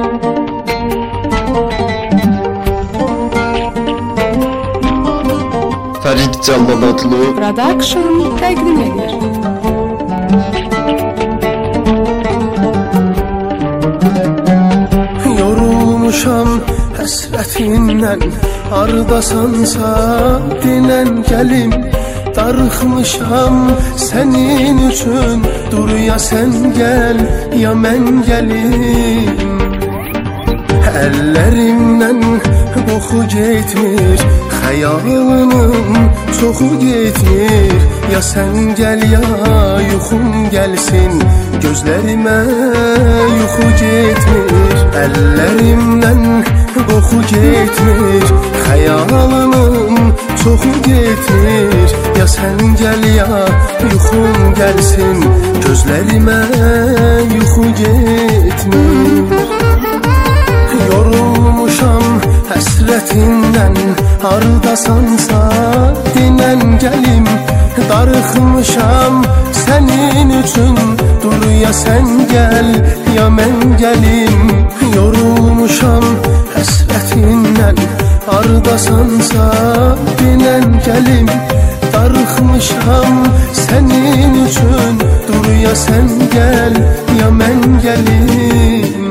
Fərid Cəllalabadlı Production təqdim edir. Yorulmuşam həsrətindən, hardasansa dinən gəlim. Darıxmışam sənin üçün, dur ya sən gəl, ya mən gəlim. Əllərimdən boxu getmir, xəyalımın çoxu getmir. Ya sən gəl, ya yuxum gəlsin, gözlərimə yuxu getmir. Əllərimdən boxu getmir, xəyalımın çoxu getmir. Ya sən gəl, ya yuxum gəlsin, gözlərimə yuxu getmir. Yorulmuşam həsrətindən, hardasansa dinən gəlim. Darıxmışam sənin üçün, dur ya sən gəl, ya mən gəlim. Yorulmuşam həsrətindən, hardasansa dinən gəlim. Darıxmışam sənin üçün, dur ya sən gəl, ya mən gəlim.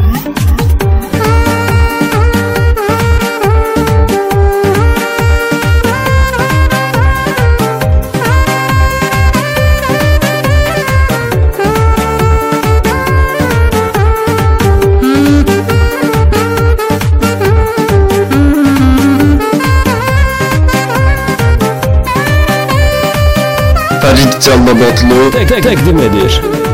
Fərid Cəllalabadlı təqdim edir.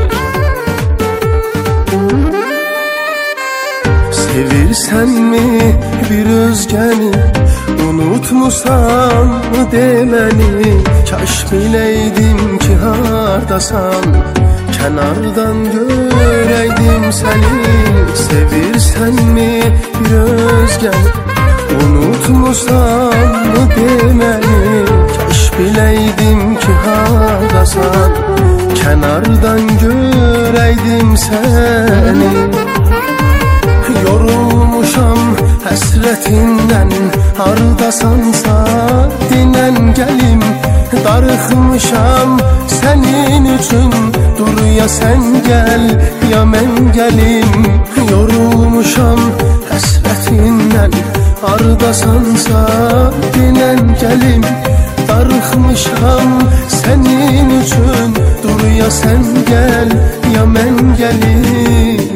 Sevirsənmi bir özgəni, unutmusan deməni. Kaş biləydim ki hardasan, kənardan görəydim səni. Sevirsənmi bir özgəni, unutmusan deməni. Kaş biləydim ki hardasan, kənardan görəydim səni. Yorulmuşam həsrətindən, hardasansa dinən gəlim. Darıxmışam sənin üçün, dur ya sən gəl, ya mən gəlim. Yorulmuşam həsrətindən, hardasansa dinən gəlim. Darıxmışam sənin üçün, dur ya sən gəl, ya mən gəlim.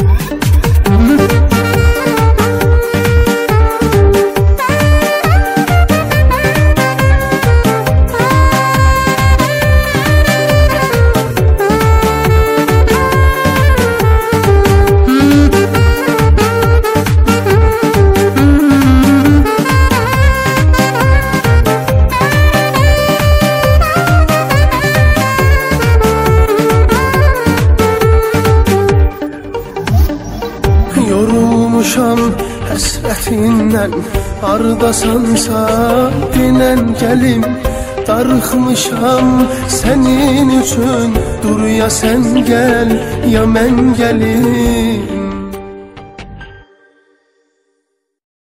Yorulmuşam həsrətindən, hardasansa dinən gəlim. Darıxmışam sənin üçün, dur ya sən gəl, ya mən gəlim.